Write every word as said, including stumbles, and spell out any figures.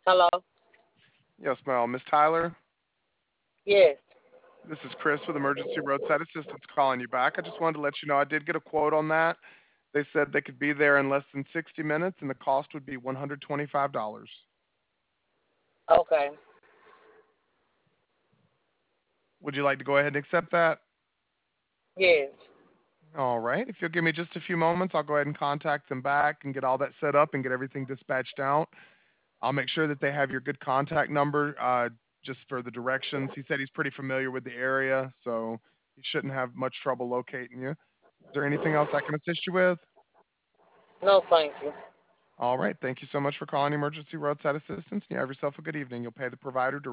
Hello? Yes, ma'am. Miss Tyler, Yes. this is Chris with Emergency Roadside Assistance calling you back. I just wanted to let you know I did get a quote on that. They said they could be there in less than sixty minutes and the cost would be one hundred twenty-five dollars. Okay. Would you like to go ahead and accept that? Yes. All right. If you'll give me just a few moments, I'll go ahead and contact them back and get all that set up and get everything dispatched out. I'll make sure that they have your good contact number uh, just for the directions. He said he's pretty familiar with the area, so he shouldn't have much trouble locating you. Is there anything else I can assist you with? No, thank you. All right. Thank you so much for calling Emergency Roadside Assistance. You have yourself a good evening. You'll pay the provider